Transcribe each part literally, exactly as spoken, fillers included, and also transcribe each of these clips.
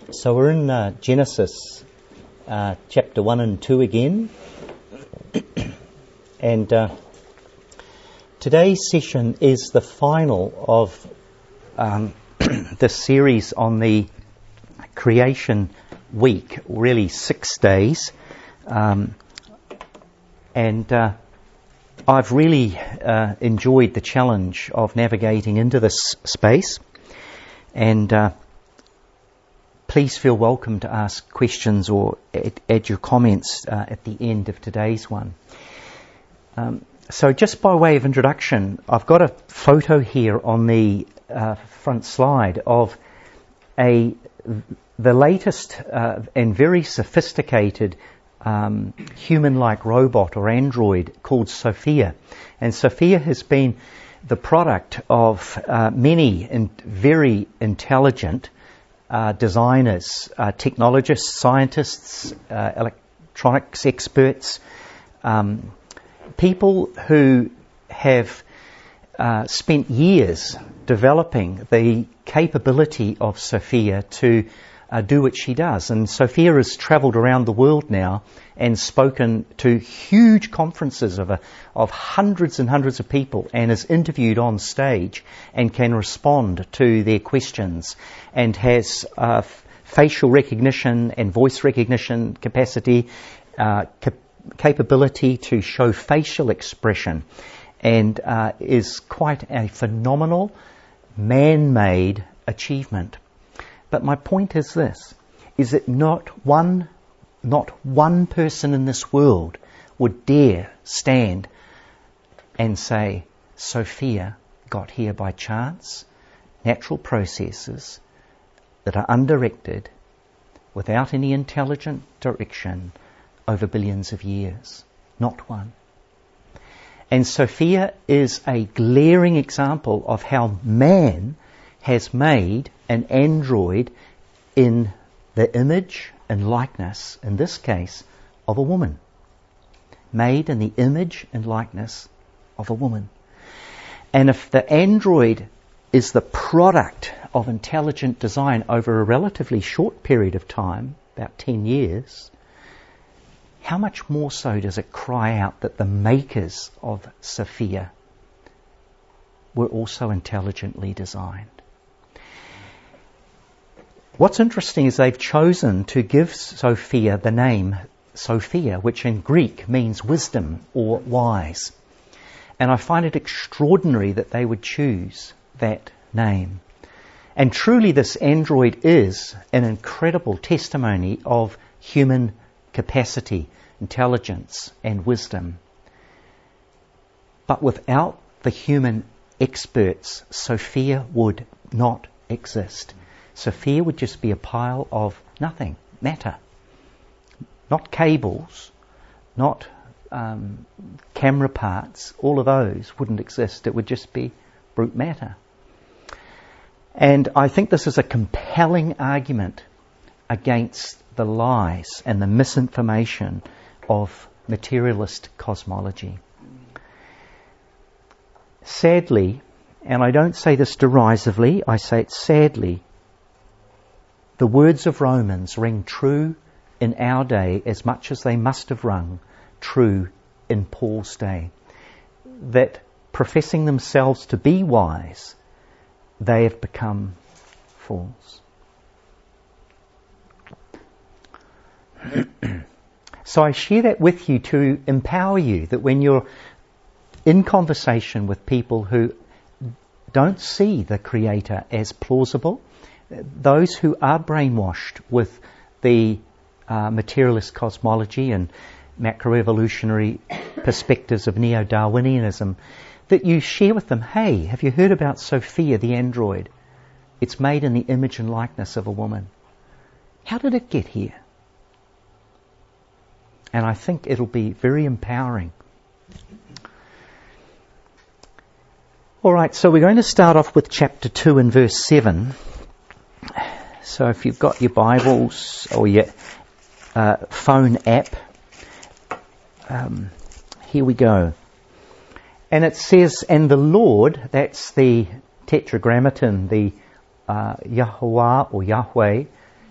So we're in uh, Genesis uh, chapter one and two again, and uh, today's session is the final of um, the series on the creation week, really six days, um, and uh, I've really uh, enjoyed the challenge of navigating into this space, and uh, please feel welcome to ask questions or add, add your comments uh, at the end of today's one. Um, so just by way of introduction, I've got a photo here on the uh, front slide of a the latest uh, and very sophisticated um, human-like robot or android called Sophia. And Sophia has been the product of uh, many in very intelligent Uh, designers, uh, technologists, scientists, uh, electronics experts, um, people who have uh, spent years developing the capability of Sophia to uh, do what she does. And Sophia has travelled around the world now and spoken to huge conferences of, a, of hundreds and hundreds of people, and is interviewed on stage and can respond to their questions, and has uh, f- facial recognition and voice recognition capacity, uh, cap- capability to show facial expression, and uh, is quite a phenomenal man-made achievement. But my point is this, is that not one, not one person in this world would dare stand and say, Sophia got here by chance, natural processes that are undirected, without any intelligent direction, over billions of years. Not one. And Sophia is a glaring example of how man has made an android in the image and likeness, in this case, of a woman. Made in the image and likeness of a woman. And if the android is the product of intelligent design over a relatively short period of time, about ten years, how much more so does it cry out that the makers of Sophia were also intelligently designed? What's interesting is they've chosen to give Sophia the name Sophia, which in Greek means wisdom or wise. And I find it extraordinary that they would choose that name. And truly this android is an incredible testimony of human capacity, intelligence and wisdom. But without the human experts, Sophia would not exist. Sophia would just be a pile of nothing, matter. Not cables, not um, camera parts, all of those wouldn't exist. It would just be brute matter. And I think this is a compelling argument against the lies and the misinformation of materialist cosmology. Sadly, and I don't say this derisively, I say it sadly, the words of Romans ring true in our day as much as they must have rung true in Paul's day. That professing themselves to be wise, they have become fools. So I share that with you to empower you that when you're in conversation with people who don't see the Creator as plausible, those who are brainwashed with the uh, materialist cosmology and macroevolutionary perspectives of neo-Darwinianism, that you share with them, hey, have you heard about Sophia the android? It's made in the image and likeness of a woman. How did it get here? And I think it'll be very empowering. All right, so we're going to start off with chapter two and verse seven. So if you've got your Bibles or your uh, phone app, um, here we go. And it says, and the Lord, that's the tetragrammaton, the uh, Yahuwah or Yahweh,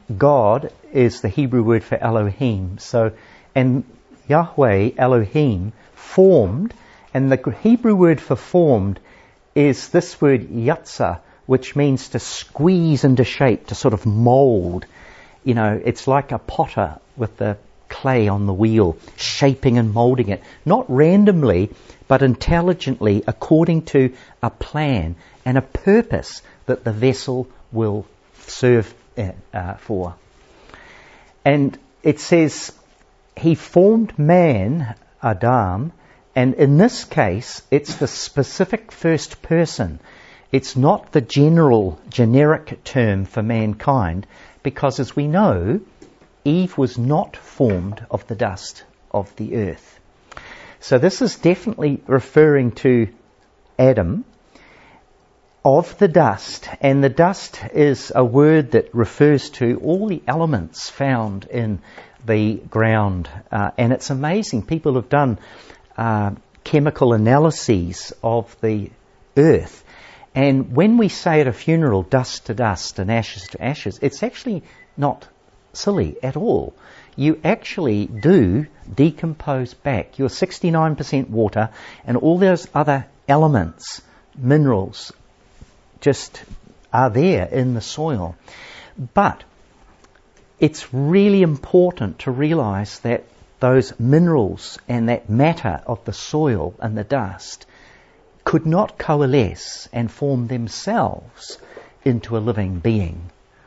God is the Hebrew word for Elohim. So, and Yahweh, Elohim, formed, and the Hebrew word for formed is this word yatsa, which means to squeeze into shape, to sort of mold. You know, it's like a potter with the clay on the wheel, shaping and molding it, not randomly, but intelligently, according to a plan and a purpose that the vessel will serve uh, for. And it says, he formed man, Adam, and in this case, it's the specific first person. It's not the general, generic term for mankind, because as we know, Eve was not formed of the dust of the earth. So this is definitely referring to Adam, of the dust. And the dust is a word that refers to all the elements found in the ground. Uh, and it's amazing. People have done uh, chemical analyses of the earth. And when we say at a funeral, dust to dust and ashes to ashes, it's actually not silly at all. You actually do decompose back. You're sixty-nine percent water, and all those other elements, minerals, just are there in the soil. But it's really important to realize that those minerals and that matter of the soil and the dust could not coalesce and form themselves into a living being.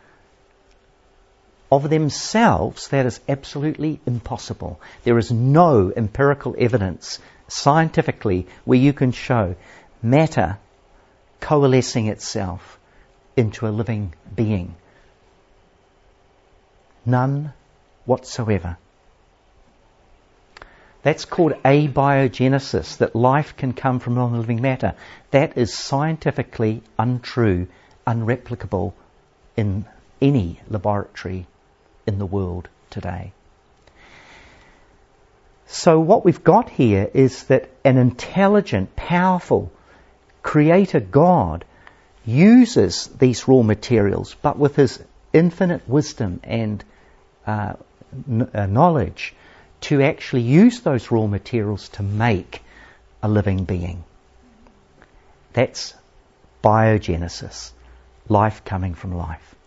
Of themselves, that is absolutely impossible. There is no empirical evidence scientifically where you can show matter coalescing itself into a living being. None whatsoever. That's called abiogenesis, that life can come from non-living matter. That is scientifically untrue, unreplicable in any laboratory in the world today. So what we've got here is that an intelligent, powerful Creator God uses these raw materials, but with His infinite wisdom and uh, n- uh, knowledge, to actually use those raw materials to make a living being. That's biogenesis, life coming from life.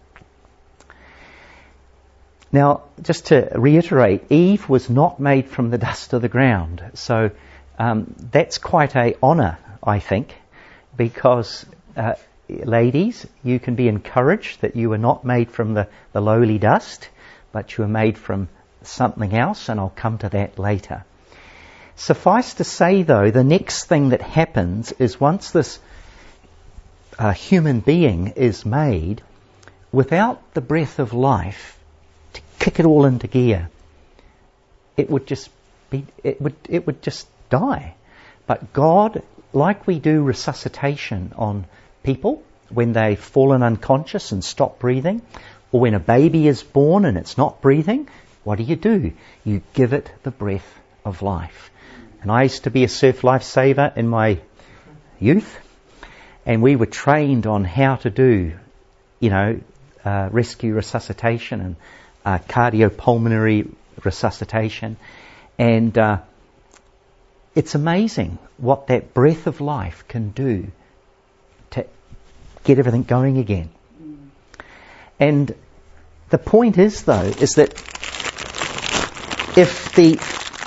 Now, just to reiterate, Eve was not made from the dust of the ground. So um, that's quite a honour, I think, because uh, ladies, you can be encouraged that you were not made from the, the lowly dust, but you were made from something else, and I'll come to that later. Suffice to say, though, the next thing that happens is once this uh, human being is made, without the breath of life to kick it all into gear, it would just be, it would, it would just die. But God, like we do resuscitation on people when they've fallen unconscious and stop breathing, or when a baby is born and it's not breathing, what do you do? You give it the breath of life. And I used to be a surf lifesaver in my youth, and we were trained on how to do, you know, uh, rescue resuscitation and uh, cardiopulmonary resuscitation. And uh, it's amazing what that breath of life can do to get everything going again. And the point is, though, is that if the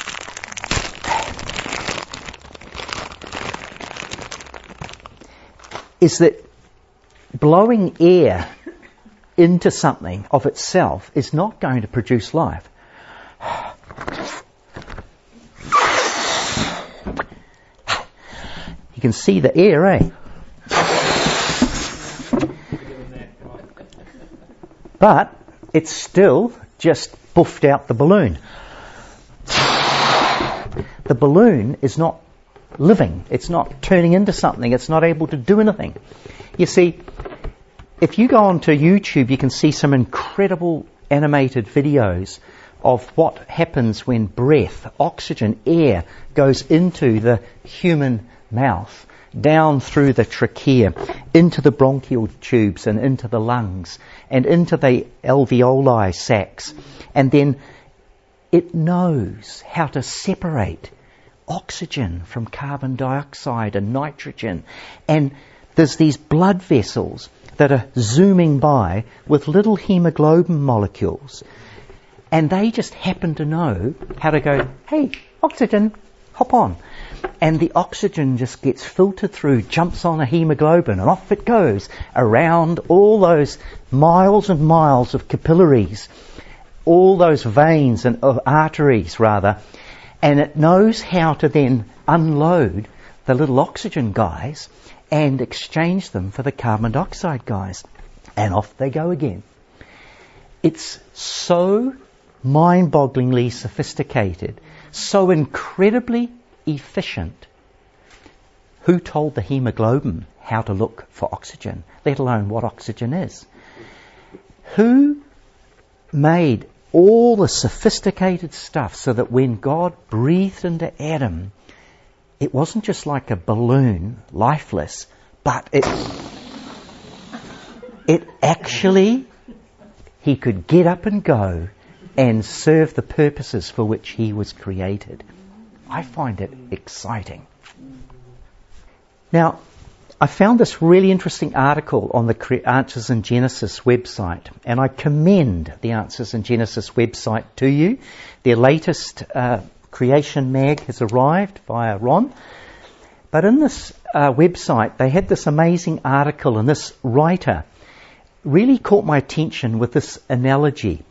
is that blowing air into something of itself is not going to produce life. You can see the air, eh? But it's still just buffed out the balloon. The balloon is not living. It's not turning into something. It's not able to do anything. You see, if you go onto YouTube, you can see some incredible animated videos of what happens when breath, oxygen, air goes into the human mouth down through the trachea, into the bronchial tubes and into the lungs and into the alveoli sacs. And then it knows how to separate oxygen from carbon dioxide and nitrogen. And there's these blood vessels that are zooming by with little hemoglobin molecules. And they just happen to know how to go, hey, oxygen, hop on. And the oxygen just gets filtered through, jumps on a hemoglobin, and off it goes around all those miles and miles of capillaries, all those veins and uh, arteries, rather. And it knows how to then unload the little oxygen guys and exchange them for the carbon dioxide guys. And off they go again. It's so mind-bogglingly sophisticated, so incredibly efficient. Who told the hemoglobin how to look for oxygen, let alone what oxygen is? Who made all the sophisticated stuff so that when God breathed into Adam, it wasn't just like a balloon, lifeless, but it, it actually, he could get up and go and serve the purposes for which he was created. I find it exciting. Now, I found this really interesting article on the Answers in Genesis website, and I commend the Answers in Genesis website to you. Their latest uh, creation mag has arrived via Ron. But in this uh, website, they had this amazing article, and this writer really caught my attention with this analogy.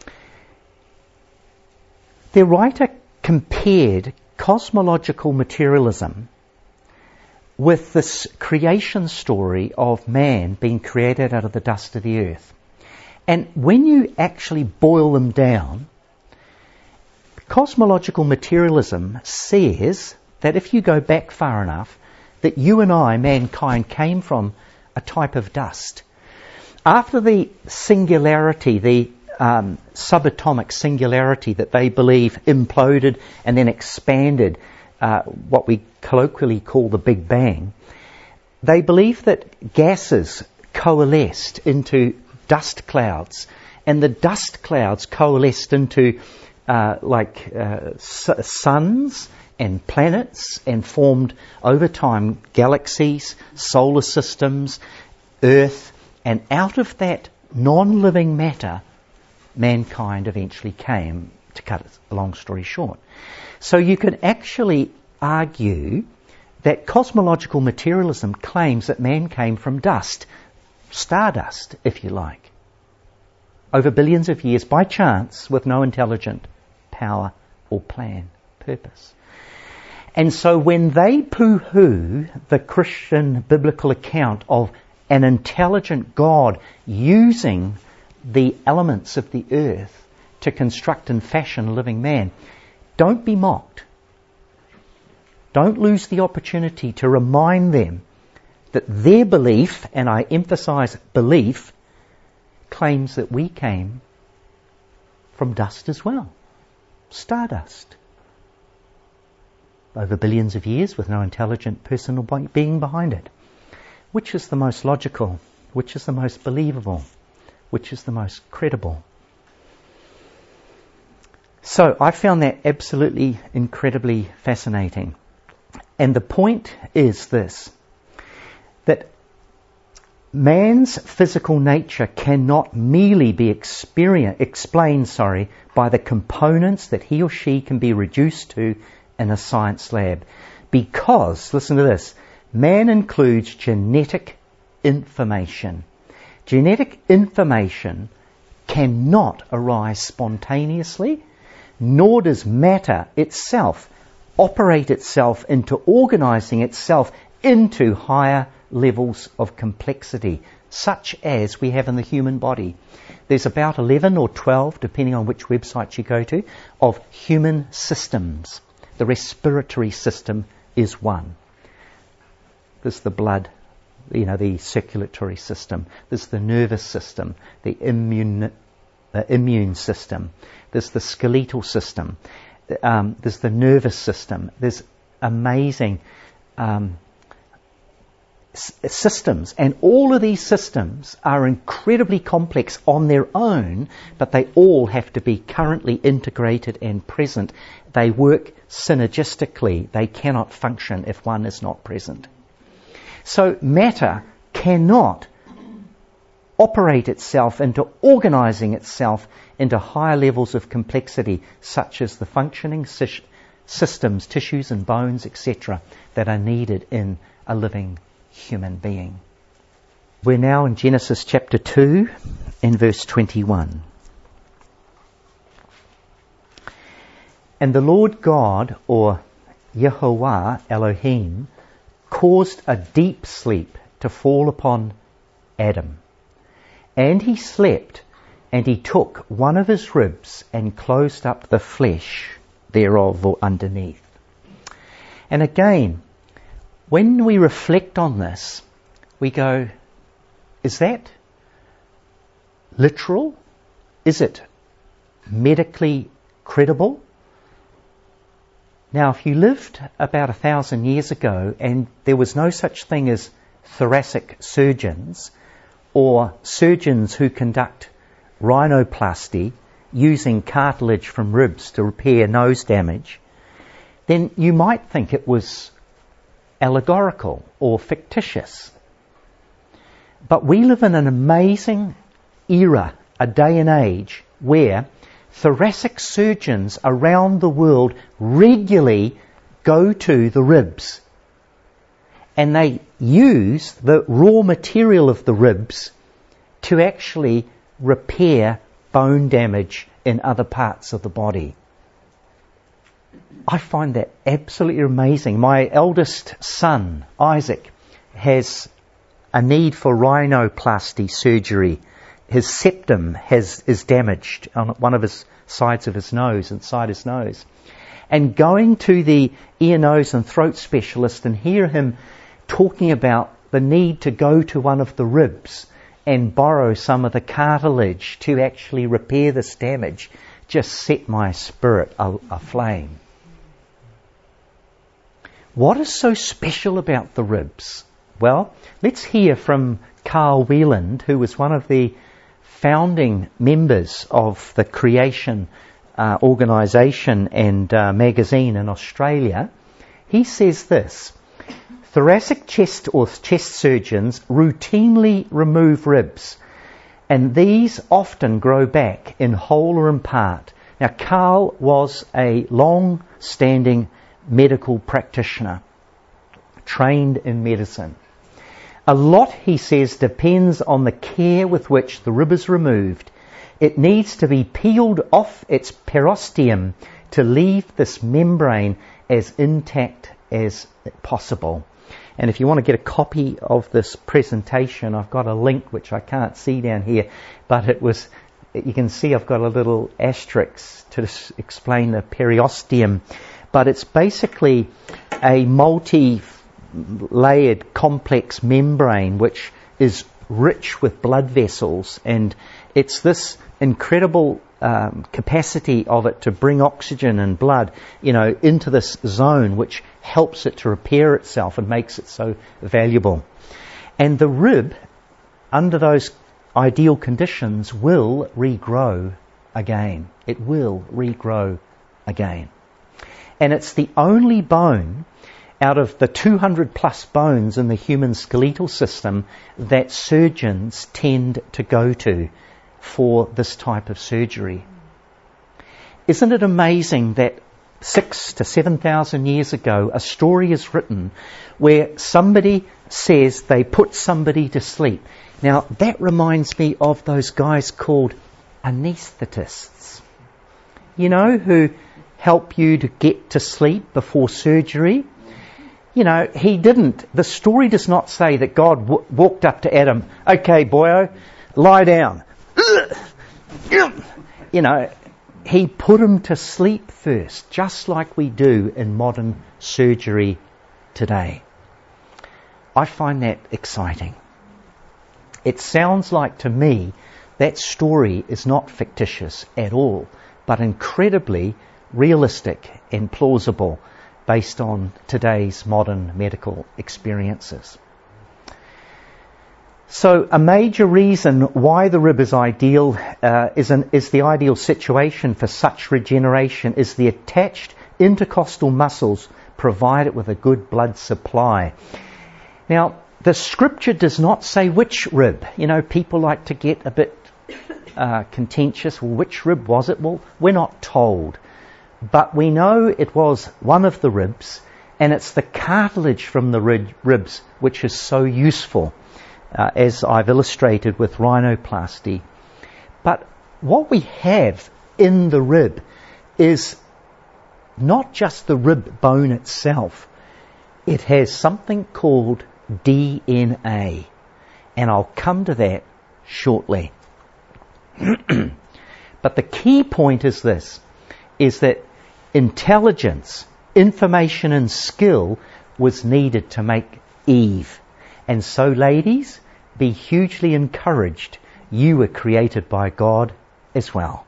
The writer compared cosmological materialism with this creation story of man being created out of the dust of the earth. And when you actually boil them down, cosmological materialism says that if you go back far enough, that you and I, mankind, came from a type of dust. After the singularity, the um, subatomic singularity that they believe imploded and then expanded, uh, what we colloquially call the Big Bang, they believe that gases coalesced into dust clouds, and the dust clouds coalesced into uh, like uh, suns and planets, and formed over time galaxies, solar systems, Earth, and out of that non-living matter, mankind eventually came, to cut a long story short. So you can actually argue that cosmological materialism claims that man came from dust, stardust, if you like, over billions of years by chance with no intelligent power or plan, purpose. And so when they poo-hoo the Christian biblical account of an intelligent God using the elements of the earth to construct and fashion a living man, don't be mocked. Don't lose the opportunity to remind them that their belief, and I emphasize belief, claims that we came from dust as well. Stardust. Over billions of years with no intelligent personal being behind it. Which is the most logical? Which is the most believable? Which is the most credible? So I found that absolutely incredibly fascinating. And the point is this, that man's physical nature cannot merely be experience, explained sorry, by the components that he or she can be reduced to in a science lab. Because, listen to this, man includes genetic information. Genetic information cannot arise spontaneously, nor does matter itself operate itself into organising itself into higher levels of complexity, such as we have in the human body. There's about eleven or twelve, depending on which website you go to, of human systems. The respiratory system is one. There's the blood, you know, the circulatory system. There's the nervous system, the immune uh, immune system. There's the skeletal system. Um, there's the nervous system. There's amazing um, s- systems, and all of these systems are incredibly complex on their own, but they all have to be currently integrated and present. They work synergistically. They cannot function if one is not present. So matter cannot operate itself into organising itself into higher levels of complexity, such as the functioning sy- systems, tissues and bones, et cetera, that are needed in a living human being. We're now in Genesis chapter two and verse twenty-one. And the Lord God, or Yehovah Elohim, caused a deep sleep to fall upon Adam. And he slept, and he took one of his ribs and closed up the flesh thereof or underneath. And again, when we reflect on this, we go, is that literal? Is it medically credible? Now, if you lived about a thousand years ago and there was no such thing as thoracic surgeons or surgeons who conduct rhinoplasty using cartilage from ribs to repair nose damage, then you might think it was allegorical or fictitious. But we live in an amazing era, a day and age, where thoracic surgeons around the world regularly go to the ribs. And they use the raw material of the ribs to actually repair bone damage in other parts of the body. I find that absolutely amazing. My eldest son, Isaac, has a need for rhinoplasty surgery. His septum has is damaged on one of his sides of his nose, inside his nose. And going to the ear, nose and throat specialist and hear him talking about the need to go to one of the ribs and borrow some of the cartilage to actually repair this damage just set my spirit aflame. What is so special about the ribs? Well, let's hear from Carl Wieland, who was one of the founding members of the Creation uh, organisation and uh, magazine in Australia. He says this: thoracic chest or chest surgeons routinely remove ribs, and these often grow back in whole or in part. Now, Carl was a long-standing medical practitioner, trained in medicine. A lot, he says, depends on the care with which the rib is removed. It needs to be peeled off its periosteum to leave this membrane as intact as possible. And if you want to get a copy of this presentation, I've got a link which I can't see down here, but it was, you can see I've got a little asterisk to explain the periosteum. But it's basically a multi-layered complex membrane which is rich with blood vessels, and it's this incredible um, capacity of it to bring oxygen and blood, you know, into this zone which helps it to repair itself and makes it so valuable. And the rib, under those ideal conditions, will regrow again. It will regrow again. And it's the only bone out of the two hundred plus bones in the human skeletal system that surgeons tend to go to for this type of surgery. Isn't it amazing that six to seven thousand years ago a story is written where somebody says they put somebody to sleep? Now that reminds me of those guys called anaesthetists, you know, who help you to get to sleep before surgery. You know, he didn't. The story does not say that God w- walked up to Adam, okay, boyo, lie down. You know, he put him to sleep first, just like we do in modern surgery today. I find that exciting. It sounds like to me that story is not fictitious at all, but incredibly realistic and plausible based on today's modern medical experiences. So a major reason why the rib is ideal, uh, is, an, is the ideal situation for such regeneration is the attached intercostal muscles provide it with a good blood supply. Now, the scripture does not say which rib. You know, people like to get a bit uh, contentious. Well, which rib was it? Well, we're not told. But we know it was one of the ribs, and it's the cartilage from the rib, ribs which is so useful, uh, as I've illustrated with rhinoplasty. But what we have in the rib is not just the rib bone itself. It has something called D N A, and I'll come to that shortly. But the key point is this, is that intelligence, information and skill was needed to make Eve. And so, ladies, be hugely encouraged. You were created by God as well.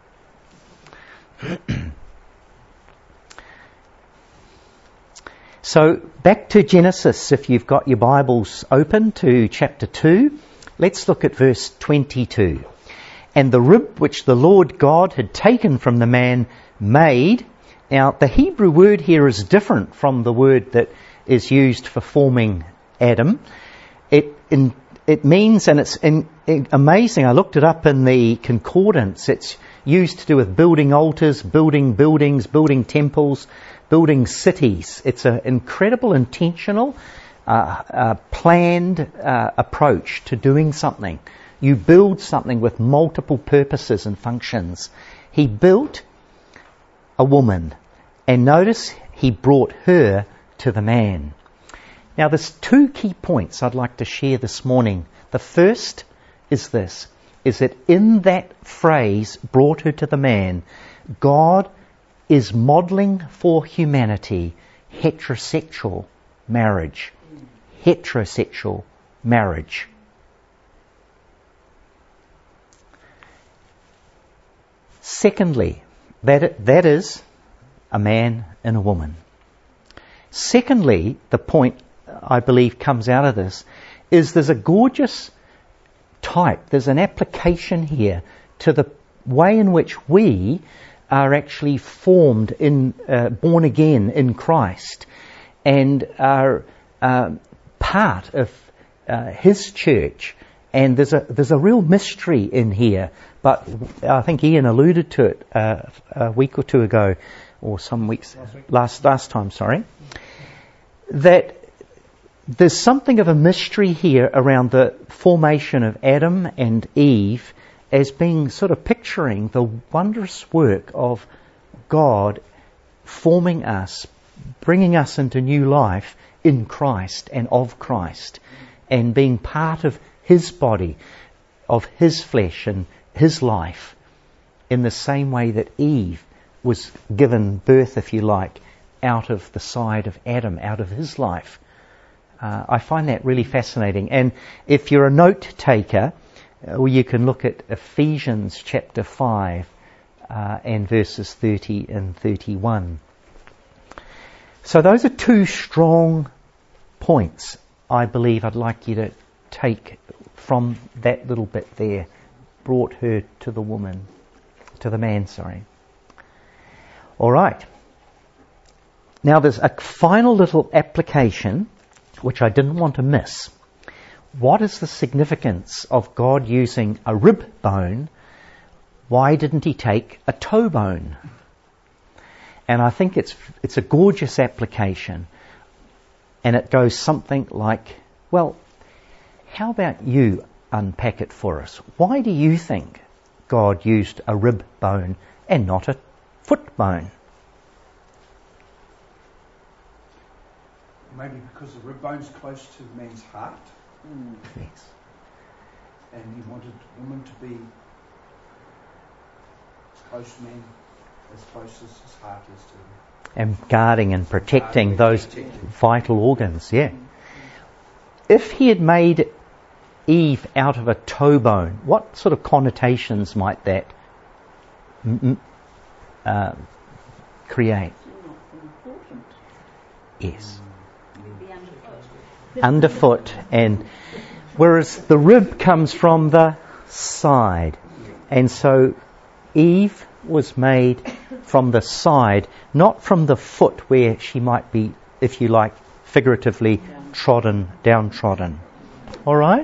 So, back to Genesis, if you've got your Bibles open to chapter two, let's look at verse twenty-two. And the rib which the Lord God had taken from the man made. Now, the Hebrew word here is different from the word that is used for forming Adam. It in, it means, and it's in, in, amazing, I looked it up in the concordance, it's used to do with building altars, building buildings, building temples, building cities. It's an incredible, intentional, uh, uh, planned uh, approach to doing something. You build something with multiple purposes and functions. He built a woman, and notice he brought her to the man. Now there's two key points I'd like to share this morning. The first is this, is that in that phrase, brought her to the man, God is modelling for humanity heterosexual marriage. Heterosexual marriage. Secondly, that, that is a man and a woman. Secondly, the point I believe comes out of this is there's a gorgeous type, there's an application here to the way in which we are actually formed in, uh, born again in Christ, and are uh, part of uh, His church. And there's a there's a real mystery in here, but I think Ian alluded to it uh, a week or two ago, or some weeks last week. last last time. Sorry, that there's something of a mystery here around the formation of Adam and Eve, as being sort of picturing the wondrous work of God forming us, bringing us into new life in Christ and of Christ, and being part of His body, of His flesh and His life, in the same way that Eve was given birth, if you like, out of the side of Adam, out of his life. Uh, I find that really fascinating. And if you're a note taker, uh, you can look at Ephesians chapter five uh, and verses thirty and thirty-one. So those are two strong points I believe I'd like you to take from that little bit there. Brought her to the woman, to the man, sorry. All right. Now there's a final little application which I didn't want to miss. What is the significance of God using a rib bone? Why didn't He take a toe bone? And I think it's it's a gorgeous application. And it goes something like, well, how about you unpack it for us? Why do you think God used a rib bone and not a foot bone? Maybe because the rib bone's close to the man's heart. Mm. Yes. And He wanted the woman to be as close to man, as close as his heart is to him. And guarding and protecting Guarding those and protecting. vital organs, yeah. If He had made Eve out of a toe bone, what sort of connotations might that m- uh, create? Yes. Underfoot. And Whereas the rib comes from the side. And so Eve was made from the side, not from the foot where she might be, if you like, figuratively trodden, downtrodden. All right?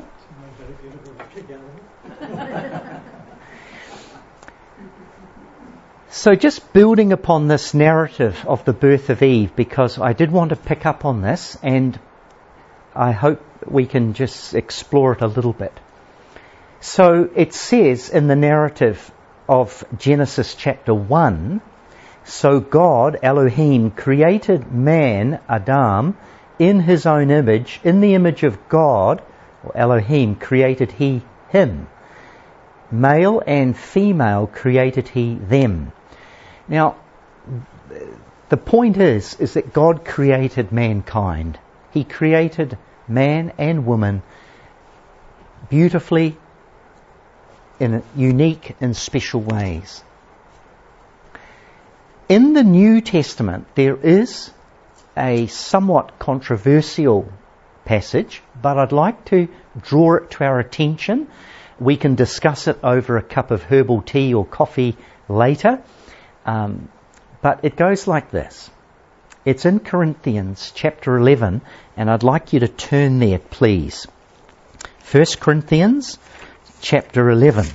So just building upon this narrative of the birth of Eve, because I did want to pick up on this, and I hope we can just explore it a little bit. So it says in the narrative of Genesis chapter one, so God, Elohim, created man, Adam, in his own image, in the image of God, or Elohim, created he him. Male and female created he them. Now, the point is, is that God created mankind. He created man and woman beautifully in unique and special ways. In the New Testament, there is a somewhat controversial passage, but I'd like to draw it to our attention. We can discuss it over a cup of herbal tea or coffee later. Um, but it goes like this. It's in Corinthians chapter eleven, and I'd like you to turn there, please. First Corinthians chapter eleven.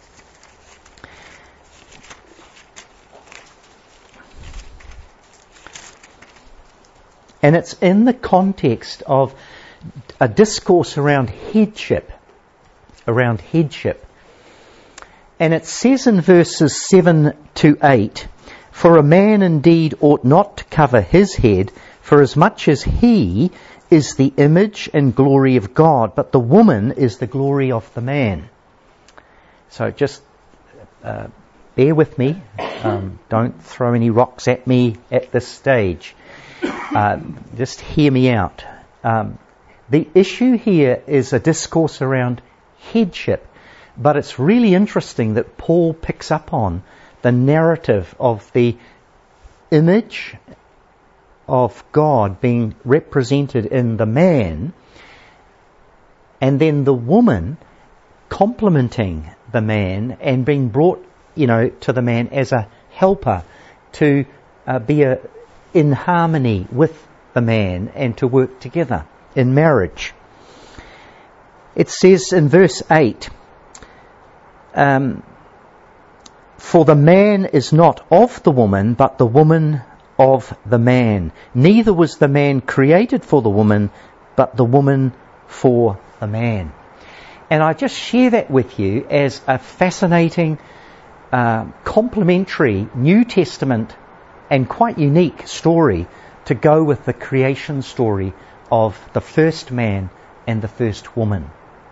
And it's in the context of a discourse around headship, around headship. And it says in verses seven to eight, for a man indeed ought not to cover his head, for as much as he is the image and glory of God, but the woman is the glory of the man. So just uh, bear with me. Um, don't throw any rocks at me at this stage. Uh, just hear me out. Um, the issue here is a discourse around headship. But it's really interesting that Paul picks up on the narrative of the image of God being represented in the man, and then the woman complementing the man and being brought, you know, to the man as a helper to uh, be a, in harmony with the man and to work together in marriage. It says in verse eight, Um, for the man is not of the woman, but the woman of the man. Neither was the man created for the woman, but the woman for the man. And I just share that with you as a fascinating, uh, complementary New Testament and quite unique story to go with the creation story of the first man and the first woman.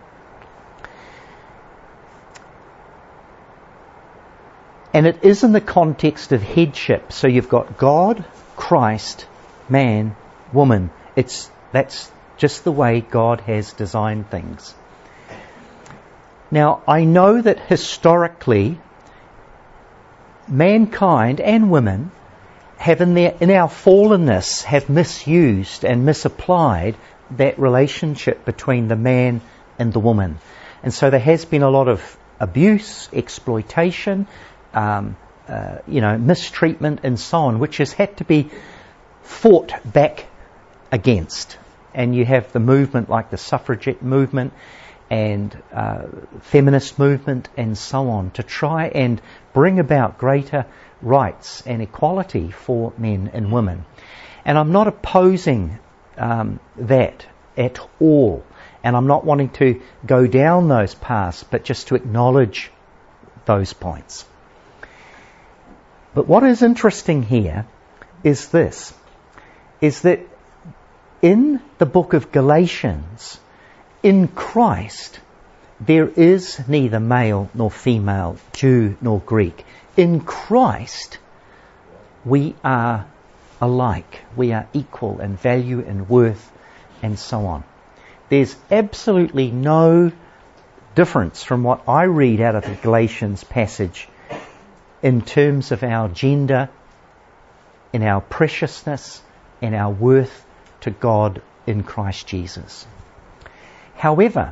And it is in the context of headship. So you've got God, Christ, man, woman. It's that's just the way God has designed things. Now, I know that historically, mankind and women have in their in our fallenness have misused and misapplied that relationship between the man and the woman. And so there has been a lot of abuse, exploitation, Um, uh, you know, mistreatment and so on, which has had to be fought back against. And you have the movement like the suffragette movement and uh, feminist movement and so on to try and bring about greater rights and equality for men and women. And I'm not opposing um, that at all. And I'm not wanting to go down those paths, but just to acknowledge those points. But what is interesting here is this, is that in the book of Galatians, in Christ, there is neither male nor female, Jew nor Greek. In Christ, we are alike. We are equal in value and worth and so on. There's absolutely no difference from what I read out of the Galatians passage in terms of our gender, in our preciousness, in our worth to God in Christ Jesus. However,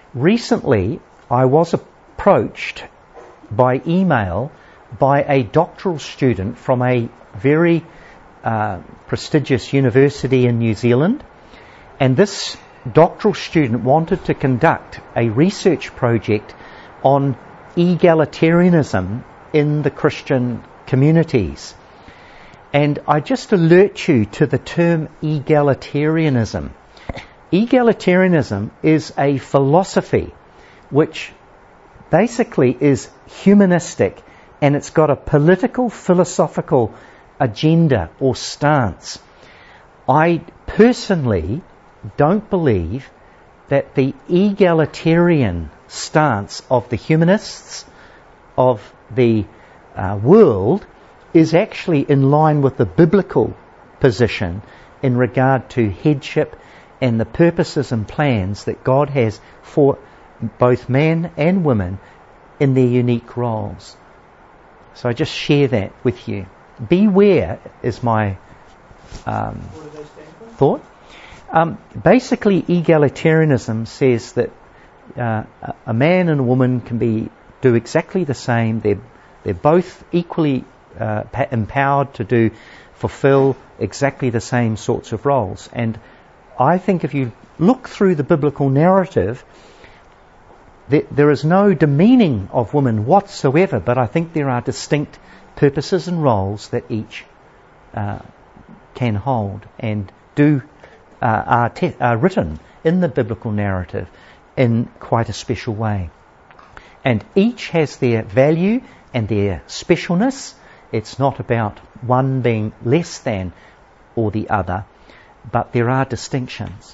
Recently, I was approached by email by a doctoral student from a very uh, prestigious university in New Zealand, and this doctoral student wanted to conduct a research project on egalitarianism in the Christian communities. And I just alert you to the term egalitarianism. Egalitarianism is a philosophy which basically is humanistic, and it's got a political, philosophical agenda or stance. I personally don't believe that the egalitarian stance of the humanists of the uh, world is actually in line with the biblical position in regard to headship and the purposes and plans that God has for both men and women in their unique roles. So I just share that with you. Beware is my um, thought. Um, basically, egalitarianism says that uh, a man and a woman can be do exactly the same. They're they're both equally uh, empowered to do fulfill exactly the same sorts of roles. And I think if you look through the biblical narrative, there, there is no demeaning of women whatsoever. But I think there are distinct purposes and roles that each uh, can hold and do. Uh, are, te- are written in the biblical narrative in quite a special way. And each has their value and their specialness. It's not about one being less than or the other, but there are distinctions.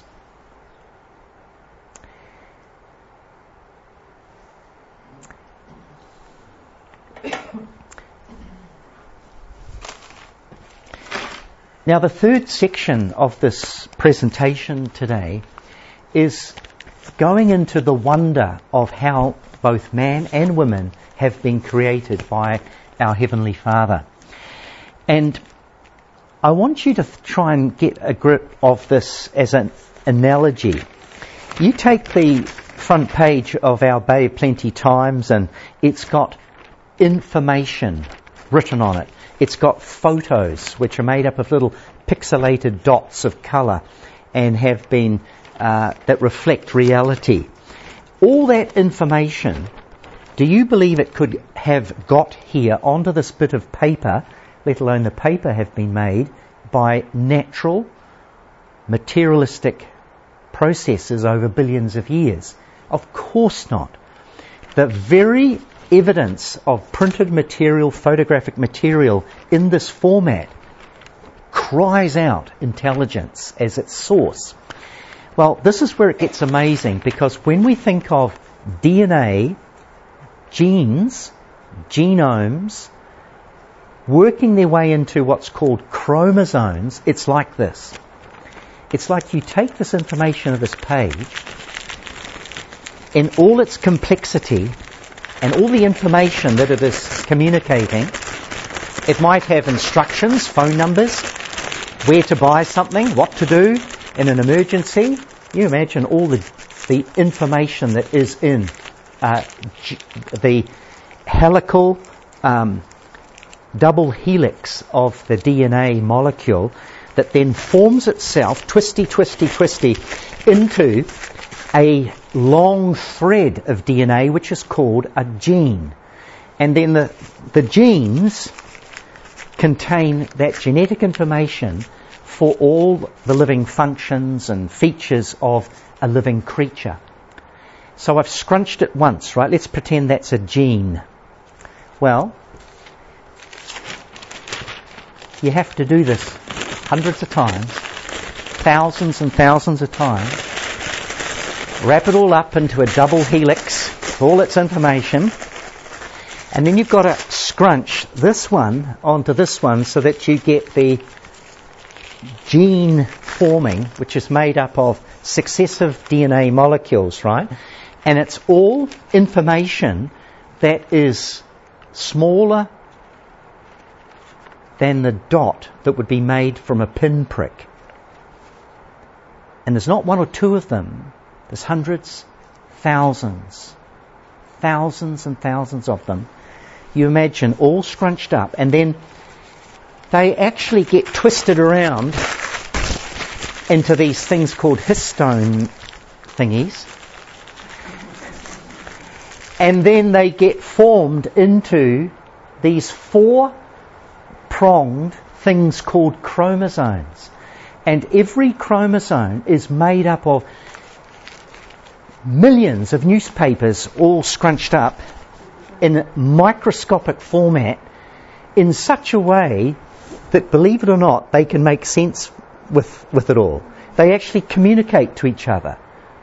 Now, the third section of this presentation today is going into the wonder of how both man and woman have been created by our Heavenly Father. And I want you to th- try and get a grip of this as an analogy. You take the front page of our Bay of Plenty Times, and it's got information written on it. It's got photos which are made up of little pixelated dots of colour and have been uh, that reflect reality. All that information, do you believe it could have got here onto this bit of paper, let alone the paper have been made by natural, materialistic processes over billions of years? Of course not. The very evidence of printed material, photographic material in this format cries out intelligence as its source. Well, this is where it gets amazing, because when we think of D N A, genes, genomes, working their way into what's called chromosomes, it's like this. It's like you take this information of this page in all its complexity and all the information that it is communicating. It might have instructions, phone numbers, where to buy something, what to do in an emergency. You imagine all the, the information that is in uh, g- the helical um, double helix of the D N A molecule that then forms itself, twisty, twisty, twisty, into a long thread of D N A which is called a gene. And then the, the genes contain that genetic information for all the living functions and features of a living creature. So I've scrunched it once, right? Let's pretend that's a gene. Well, you have to do this hundreds of times, thousands and thousands of times, wrap it all up into a double helix with all its information, and then you've got to scrunch this one onto this one so that you get the gene forming, which is made up of successive D N A molecules, right? And it's all information that is smaller than the dot that would be made from a pinprick. And there's not one or two of them. There's hundreds, thousands, thousands and thousands of them. You imagine all scrunched up, and then they actually get twisted around into these things called histone thingies, and then they get formed into these four-pronged things called chromosomes. And every chromosome is made up of millions of newspapers all scrunched up in a microscopic format in such a way that, believe it or not, they can make sense with, with it all. They actually communicate to each other.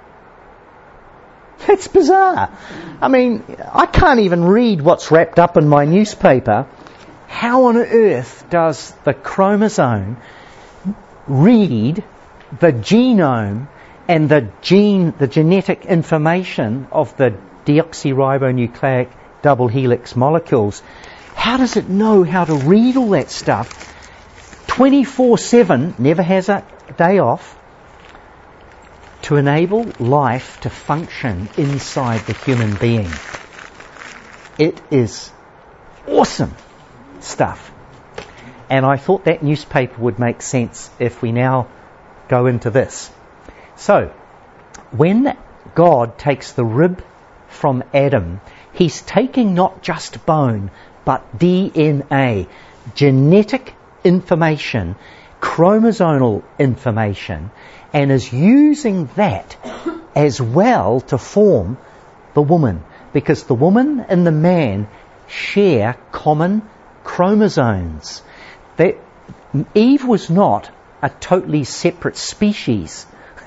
It's bizarre. I mean, I can't even read what's wrapped up in my newspaper. How on earth does the chromosome read the genome and the gene, the genetic information of the deoxyribonucleic double helix molecules? How does it know how to read all that stuff twenty-four seven, never has a day off, to enable life to function inside the human being? It is awesome stuff. And I thought that newspaper would make sense if we now go into this. So, when God takes the rib from Adam, He's taking not just bone, but D N A, genetic information, chromosomal information, and is using that as well to form the woman. Because the woman and the man share common chromosomes. That Eve was not a totally separate species.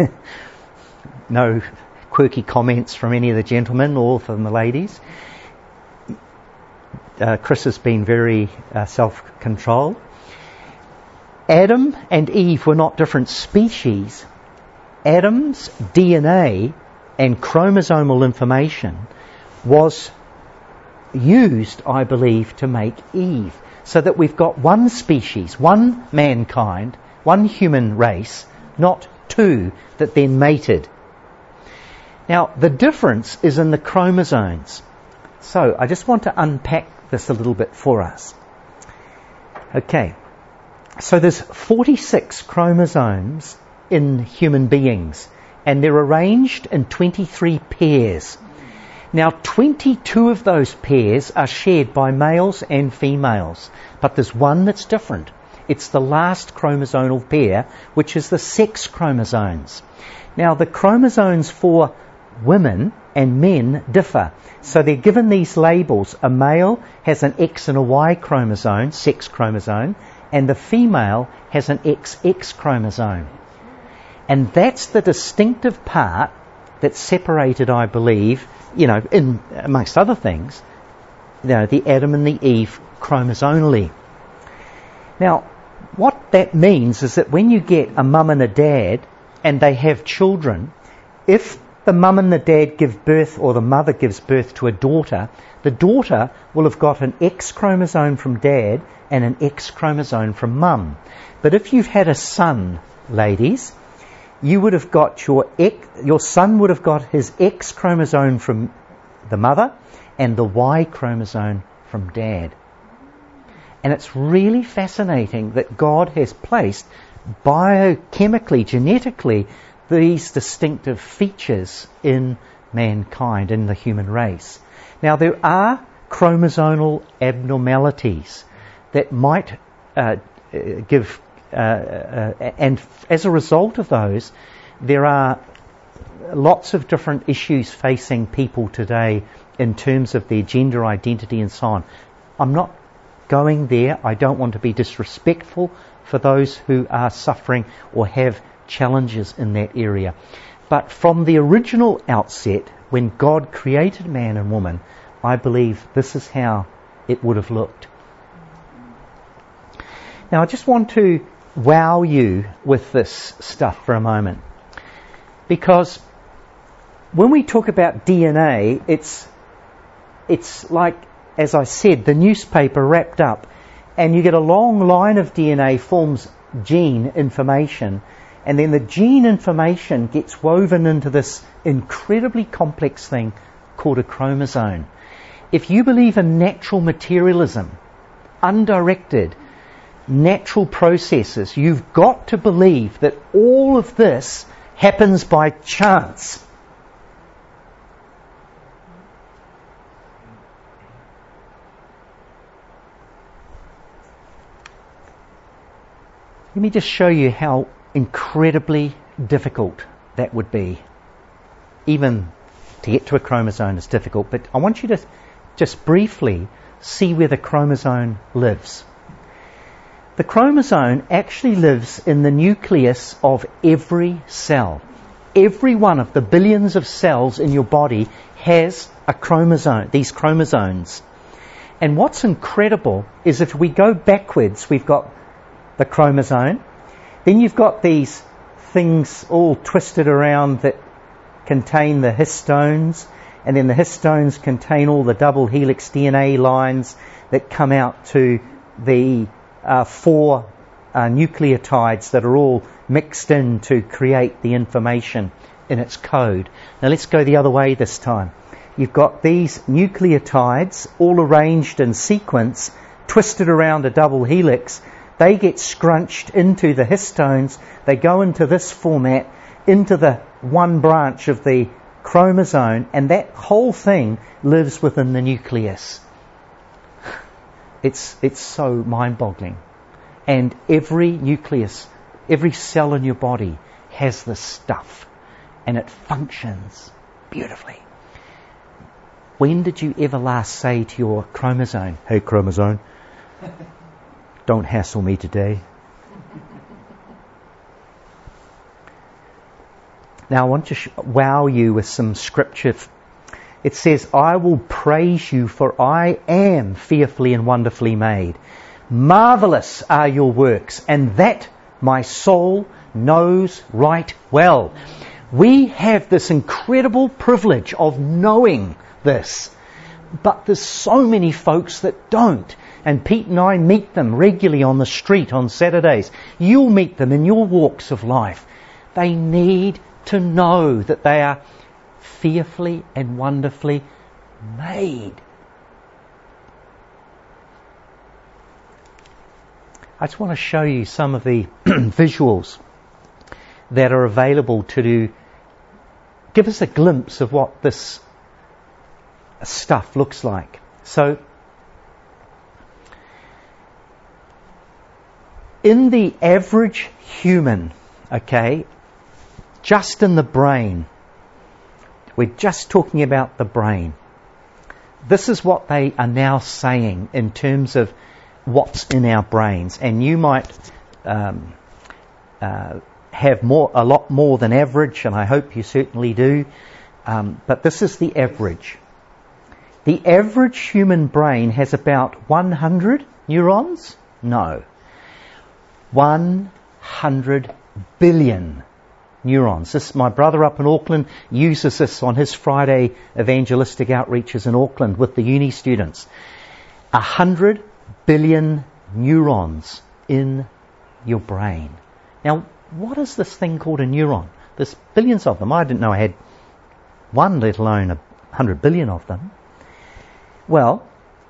No quirky comments from any of the gentlemen or from the ladies. Uh, Chris has been very uh, self-controlled. Adam and Eve were not different species. Adam's D N A and chromosomal information was used, I believe, to make Eve. So that we've got one species, one mankind, one human race, not two that then mated. Now, the difference is in the chromosomes. So, I just want to unpack this a little bit for us. Okay. So there's forty-six chromosomes in human beings, and they're arranged in twenty-three pairs. Now, twenty-two of those pairs are shared by males and females, but there's one that's different. It's the last chromosomal pair, which is the sex chromosomes. Now, the chromosomes for women and men differ. So they're given these labels. A male has an X and a Y chromosome, sex chromosome, and the female has an X X chromosome. And that's the distinctive part that separated, I believe, you know, in amongst other things, you know, the Adam and the Eve chromosomally. Now, what that means is that when you get a mum and a dad and they have children, if the mum and the dad give birth, or the mother gives birth to a daughter, the daughter will have got an X chromosome from dad and an X chromosome from mum. But if you've had a son, ladies, you would have got your X, your son would have got his X chromosome from the mother and the Y chromosome from dad. And it's really fascinating that God has placed biochemically, genetically, these distinctive features in mankind, in the human race. Now, there are chromosomal abnormalities that might uh, give, uh, uh, and as a result of those, there are lots of different issues facing people today in terms of their gender identity and so on. I'm not going there. I don't want to be disrespectful for those who are suffering or have challenges in that area. But from the original outset, when God created man and woman, I believe this is how it would have looked. Now, I just want to wow you with this stuff for a moment. Because when we talk about D N A, it's it's like, as I said, the newspaper wrapped up, and you get a long line of D N A forms gene information, And then the gene information gets woven into this incredibly complex thing called a chromosome. If you believe in natural materialism, undirected, natural processes, you've got to believe that all of this happens by chance. Let me just show you how incredibly difficult that would be. Even to get to a chromosome is difficult, but I want you to just briefly see where the chromosome lives. The chromosome actually lives in the nucleus of every cell. Every one of the billions of cells in your body has a chromosome, these chromosomes. And what's incredible is if we go backwards, we've got the chromosome. Then you've got these things all twisted around that contain the histones, and then the histones contain all the double helix D N A lines that come out to the uh, four uh, nucleotides that are all mixed in to create the information in its code. Now let's go the other way this time. You've got these nucleotides all arranged in sequence, twisted around a double helix. They get scrunched into the histones. They go into this format, into the one branch of the chromosome, and that whole thing lives within the nucleus. It's it's so mind-boggling. And every nucleus, every cell in your body has this stuff, and it functions beautifully. When did you ever last say to your chromosome, "Hey chromosome, don't hassle me today"? Now I want to sh- wow you with some scripture. It says, "I will praise you, for I am fearfully and wonderfully made. Marvelous are your works, and that my soul knows right well." We have this incredible privilege of knowing this. But there's so many folks that don't. And Pete and I meet them regularly on the street on Saturdays. You'll meet them in your walks of life. They need to know that they are fearfully and wonderfully made. I just want to show you some of the visuals that are available to do, give us a glimpse of what this stuff looks like. So, in the average human, okay, just in the brain, we're just talking about the brain. This is what they are now saying in terms of what's in our brains. And you might um, uh, have more, a lot more than average, and I hope you certainly do. Um, but this is the average. The average human brain has about one hundred neurons? No. one hundred billion neurons. This, my brother up in Auckland uses this on his Friday evangelistic outreaches in Auckland with the uni students. one hundred billion neurons in your brain. Now, what is this thing called a neuron? There's billions of them. I didn't know I had one, let alone a hundred billion of them. Well,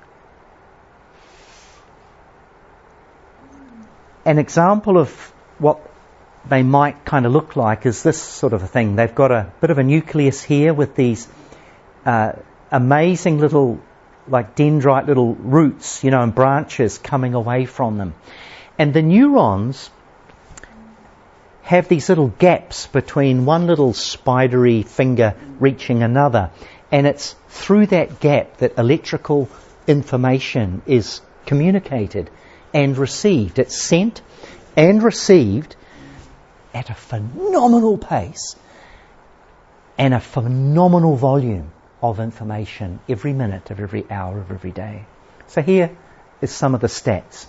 an example of what they might kind of look like is this sort of a thing. They've got a bit of a nucleus here with these uh, amazing little, like dendrite little roots, you know, and branches coming away from them. And the neurons have these little gaps between one little spidery finger reaching another. And it's through that gap that electrical information is communicated and received. It's sent and received at a phenomenal pace and a phenomenal volume of information every minute of every hour of every day. So here is some of the stats.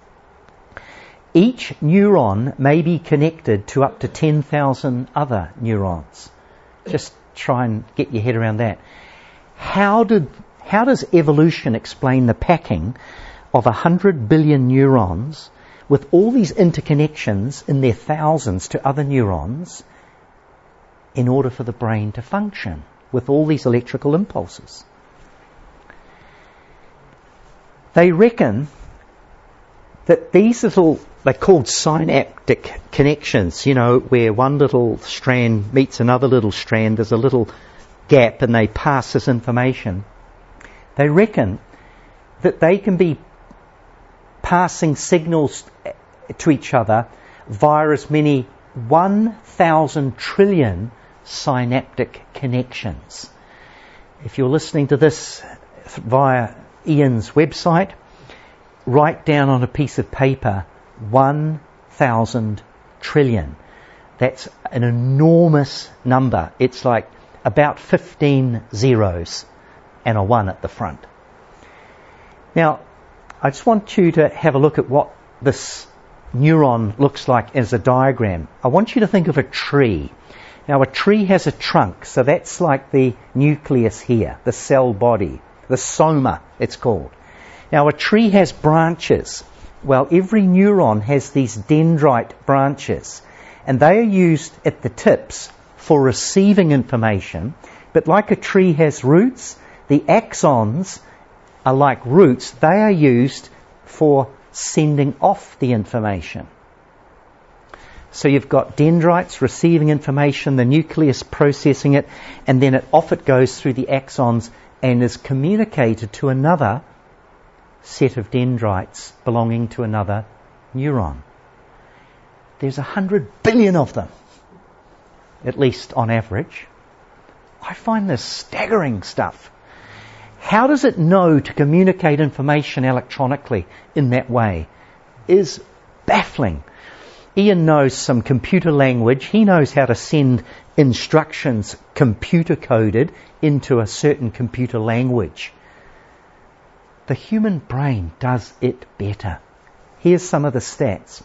Each neuron may be connected to up to ten thousand other neurons. Just try and get your head around that. How did how does evolution explain the packing of a hundred billion neurons with all these interconnections in their thousands to other neurons in order for the brain to function with all these electrical impulses. They reckon that these little, they're called synaptic connections, you know, where one little strand meets another little strand, there's a little gap and they pass this information. They reckon that they can be passing signals to each other via as many one thousand trillion synaptic connections. If you're listening to this via Ian's website, write down on a piece of paper one thousand trillion. That's an enormous number. It's like about fifteen zeros and a one at the front. Now, I just want you to have a look at what this neuron looks like as a diagram. I want you to think of a tree. Now, a tree has a trunk, so that's like the nucleus here, the cell body, the soma, it's called. Now, a tree has branches. Well, every neuron has these dendrite branches, and they are used at the tips for receiving information. But like a tree has roots, the axons are like roots. They are used for sending off the information. So you've got dendrites receiving information, the nucleus processing it, and then it, off it goes through the axons and is communicated to another set of dendrites belonging to another neuron. There's a hundred billion of them, at least on average. I find this staggering stuff. How does it know to communicate information electronically in that way is baffling. Ian knows some computer language. He knows how to send instructions computer coded into a certain computer language. The human brain does it better. Here's some of the stats.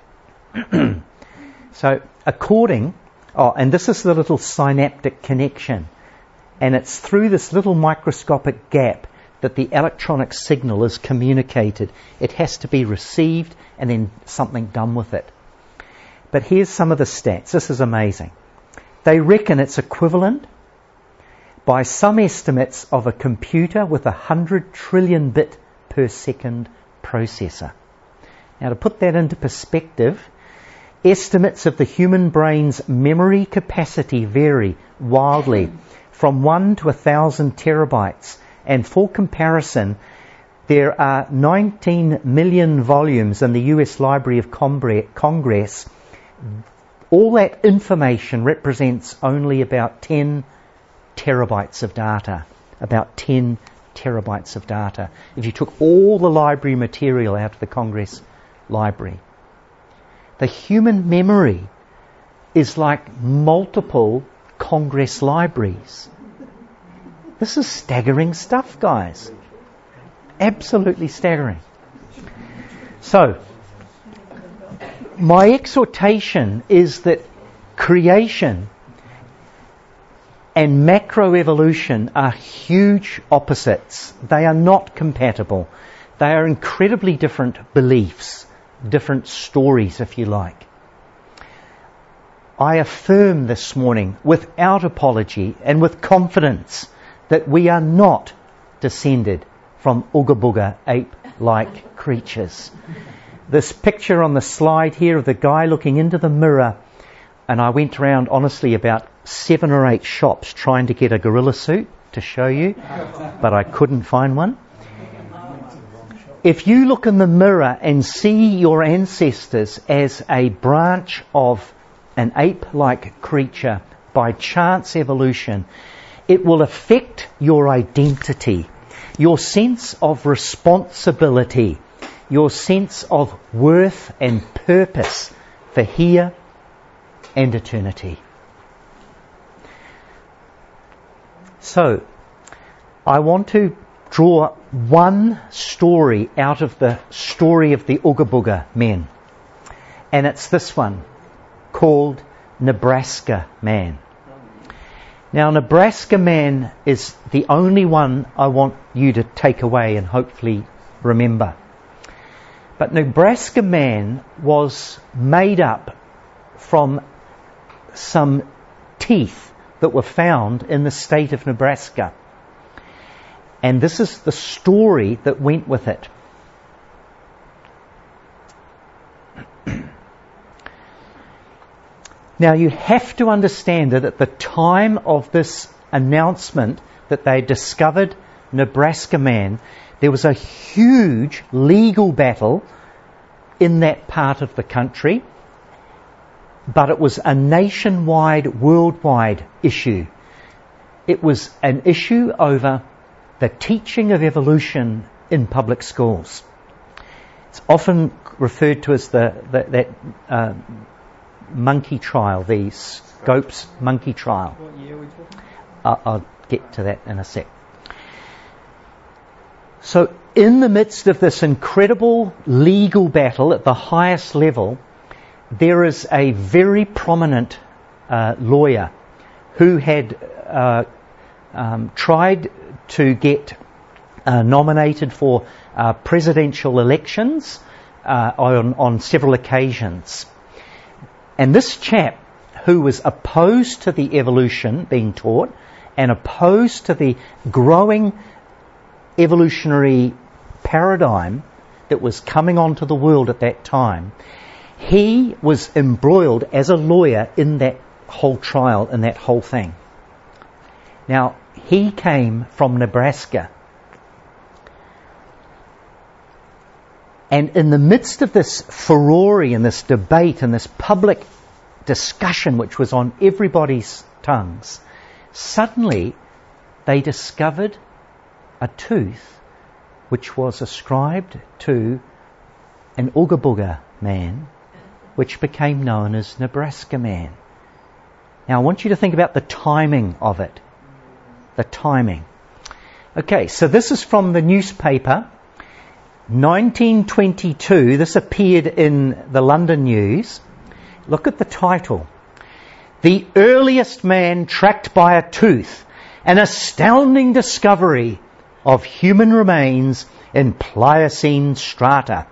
So according, oh, and this is the little synaptic connection. And it's through this little microscopic gap that the electronic signal is communicated. It has to be received and then something done with it. But here's some of the stats. This is amazing. They reckon it's equivalent by some estimates of a computer with a hundred trillion bit per second processor. Now, to put that into perspective, estimates of the human brain's memory capacity vary wildly from one to a thousand terabytes. And for comparison, there are nineteen million volumes in the U S Library of Congress. All that information represents only about ten terabytes of data. About ten terabytes of data. If you took all the library material out of the Congress Library. The human memory is like multiple Congress libraries. This is staggering stuff, guys. Absolutely staggering. So, my exhortation is that creation and macroevolution are huge opposites. They are not compatible. They are incredibly different beliefs, different stories, if you like. I affirm this morning, without apology and with confidence, that we are not descended from Ooga Booga ape-like creatures. This picture on the slide here of the guy looking into the mirror, and I went around honestly about seven or eight shops trying to get a gorilla suit to show you, but I couldn't find one. If you look in the mirror and see your ancestors as a branch of an ape-like creature by chance evolution, it will affect your identity, your sense of responsibility, your sense of worth and purpose for here and eternity. So, I want to draw one story out of the story of the Ooga Booga men. And it's this one, called Nebraska Man. Now, Nebraska Man is the only one I want you to take away and hopefully remember. But Nebraska Man was made up from some teeth that were found in the state of Nebraska. And this is the story that went with it. Now you have to understand that at the time of this announcement that they discovered Nebraska Man, there was a huge legal battle in that part of the country, but it was a nationwide, worldwide issue. It was an issue over the teaching of evolution in public schools. It's often referred to as the, the that uh, monkey trial, the Scopes monkey trial. What year are we talking? Uh, I'll get to that in a sec. So in the midst of this incredible legal battle at the highest level, there is a very prominent uh, lawyer who had uh, um, tried to get uh, nominated for uh, presidential elections uh, on, on several occasions. And this chap, who was opposed to the evolution being taught and opposed to the growing evolutionary paradigm that was coming onto the world at that time, he was embroiled as a lawyer in that whole trial and that whole thing. Now, he came from Nebraska. And in the midst of this furore and this debate and this public discussion which was on everybody's tongues, suddenly they discovered a tooth which was ascribed to an Ooga Booga man, which became known as Nebraska Man. Now I want you to think about the timing of it. The timing. Okay, so this is from the newspaper. nineteen twenty-two, this appeared in the London News. Look at the title. The earliest man tracked by a tooth, an astounding discovery of human remains in Pliocene strata.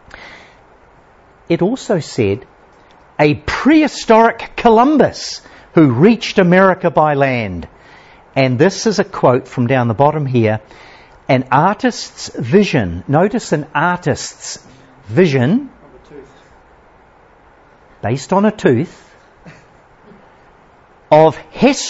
It also said, a prehistoric Columbus who reached America by land. And this is a quote from down the bottom here. An artist's vision. Notice an artist's vision based on a tooth of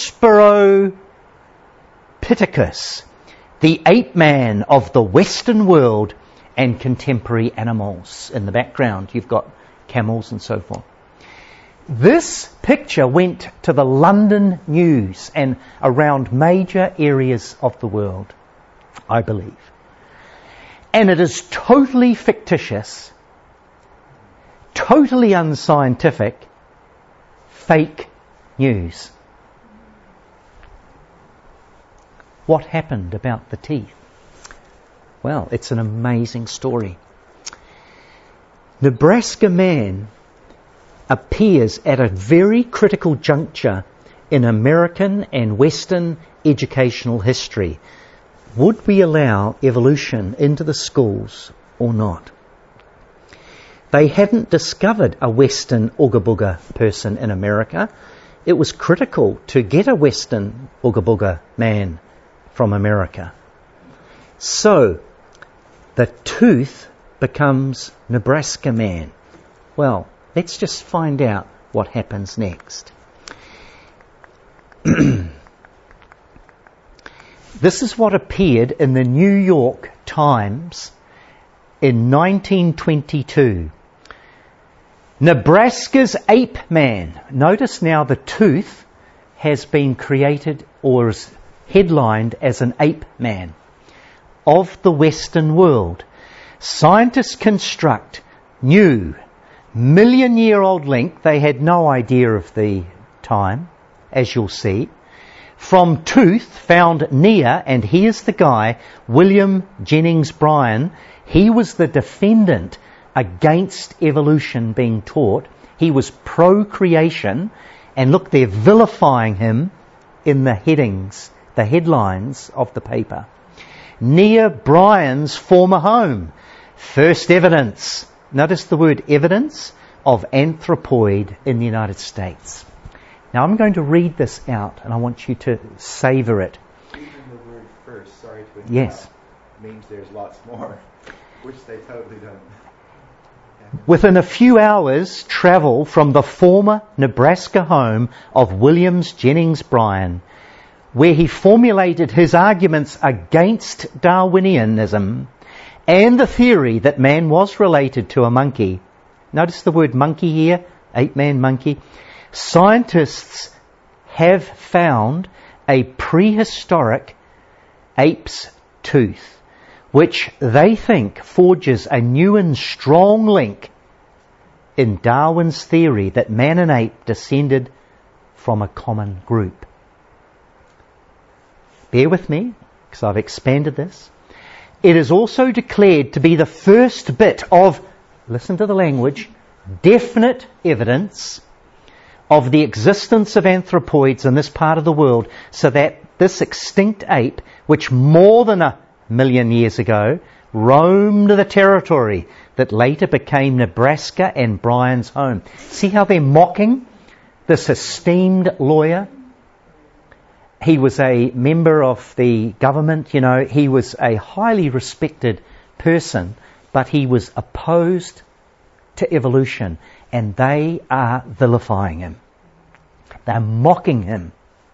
Hesperopithecus, the ape man of the Western world and contemporary animals. In the background you've got camels and so forth. This picture went to the London News and around major areas of the world, I believe. And it is totally fictitious, totally unscientific, fake news. What happened about the teeth? Well, it's an amazing story. Nebraska Man appears at a very critical juncture in American and Western educational history. Would we allow evolution into the schools or not? They hadn't discovered a Western Ooga Booga person in America. It was critical to get a Western Ooga Booga man from America. So, the tooth becomes Nebraska Man. Well, let's just find out what happens next. This is what appeared in the New York Times in nineteen twenty-two. Nebraska's Ape Man. Notice now the tooth has been created or is headlined as an ape man of the Western world. Scientists construct new million-year-old link. They had no idea of the time, as you'll see. From tooth found near, and here's the guy, William Jennings Bryan. He was the defendant against evolution being taught. He was pro-creation, and look, they're vilifying him in the headings, the headlines of the paper. Near Bryan's former home, First evidence, notice the word evidence, of anthropoid in the United States. Now I'm going to read this out and I want you to savour it. Even the word first, sorry to interrupt, Yes. means there's lots more, which they totally don't. Within a few hours' travel from the former Nebraska home of Williams Jennings Bryan, where he formulated his arguments against Darwinianism and the theory that man was related to a monkey. Notice the word monkey here, ape-man monkey. Scientists have found a prehistoric ape's tooth, which they think forges a new and strong link in Darwin's theory that man and ape descended from a common group. Bear with me, because I've expanded this. It is also declared to be the first bit of, listen to the language, definite evidence of the existence of anthropoids in this part of the world, so that this extinct ape, which more than a million years ago roamed the territory that later became Nebraska and Bryan's home. See how they're mocking this esteemed lawyer? He was a member of the government, you know, he was a highly respected person, but he was opposed to evolution, and they are vilifying him. They're mocking him.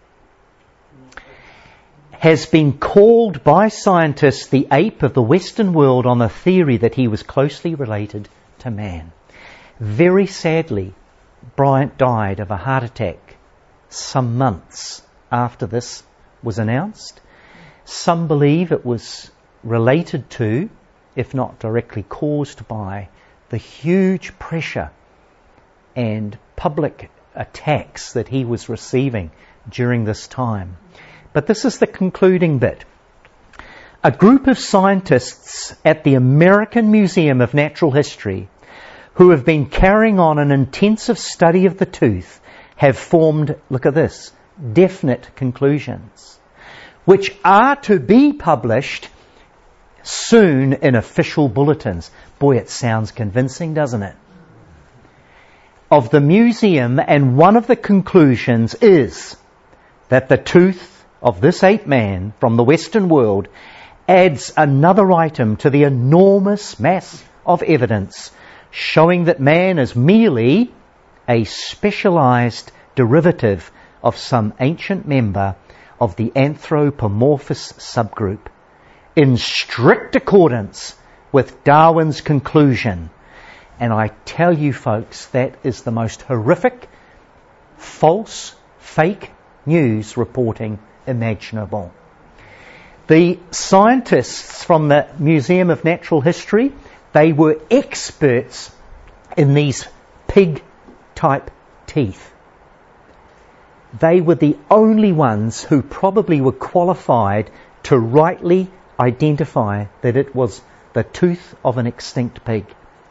Has been called by scientists the ape of the Western world on the theory that he was closely related to man. Very sadly, Bryant died of a heart attack some months after this was announced. Some believe it was related to, if not directly caused by, the huge pressure and public attacks that he was receiving during this time. But this is the concluding bit. A group of scientists at the American Museum of Natural History, who have been carrying on an intensive study of the tooth, have formed, look at this, definite conclusions, which are to be published soon in official bulletins. Boy, it sounds convincing, doesn't it? Of the museum, and one of the conclusions is that the tooth of this ape man from the Western world adds another item to the enormous mass of evidence showing that man is merely a specialized derivative of some ancient member of the anthropomorphous subgroup, in strict accordance with Darwin's conclusion. And I tell you folks, that is the most horrific, false, fake news reporting imaginable. The scientists from the Museum of Natural History, they were experts in these pig-type teeth. They were the only ones who probably were qualified to rightly identify that it was the tooth of an extinct pig.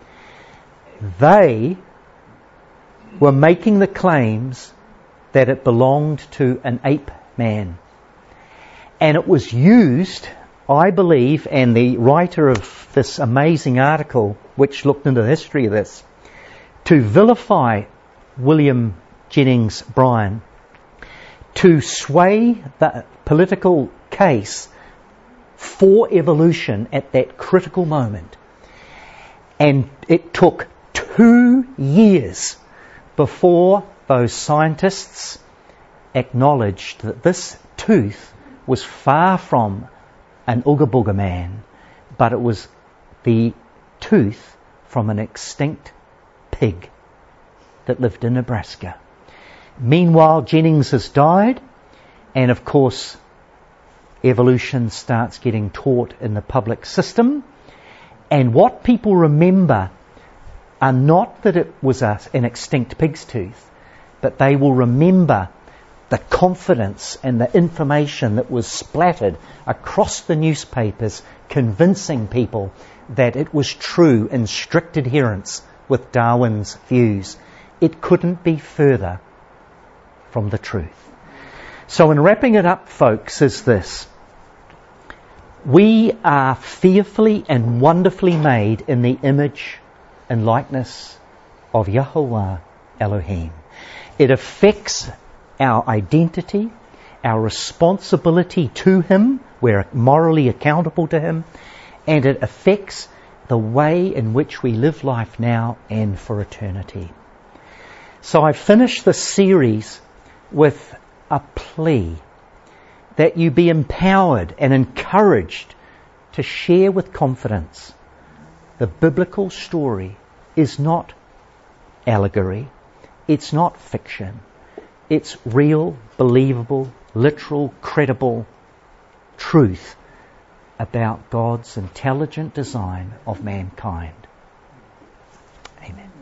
They were making the claims that it belonged to an ape man. And it was used, I believe, and the writer of this amazing article, which looked into the history of this, to vilify William Jennings Bryan, to sway the political case for evolution at that critical moment. And it took two years before those scientists acknowledged that this tooth was far from an Ooga Booga man, but it was the tooth from an extinct pig that lived in Nebraska. Meanwhile, Jennings has died, and of course, evolution starts getting taught in the public system. And what people remember are not that it was a, an extinct pig's tooth, but they will remember the confidence and the information that was splattered across the newspapers, convincing people that it was true in strict adherence with Darwin's views. It couldn't be further from the truth. So in wrapping it up, folks, is this. We are fearfully and wonderfully made in the image and likeness of Yahuwah Elohim. It affects our identity, our responsibility to Him. We're morally accountable to Him. And it affects the way in which we live life now and for eternity. So I finished this series with a plea that you be empowered and encouraged to share with confidence. The biblical story is not allegory. It's not fiction. It's real, believable, literal, credible truth about God's intelligent design of mankind. Amen.